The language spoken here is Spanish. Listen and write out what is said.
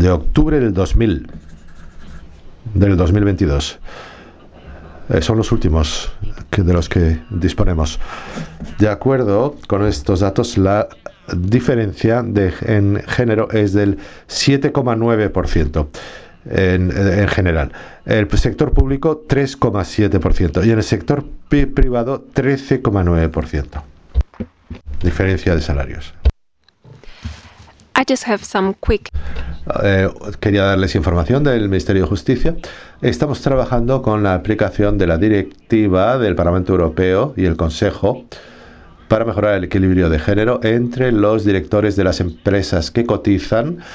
de octubre del 2022. Son los últimos de los que disponemos. De acuerdo con estos datos, la diferencia en género es del 7,9% en general. El sector público 3,7% y en el sector privado 13,9%. Diferencia de salarios. I just have some quick. Quería darles información del Ministerio de Justicia. Estamos trabajando con la aplicación de la directiva del Parlamento Europeo y el Consejo para mejorar el equilibrio de género entre los directores de las empresas que cotizan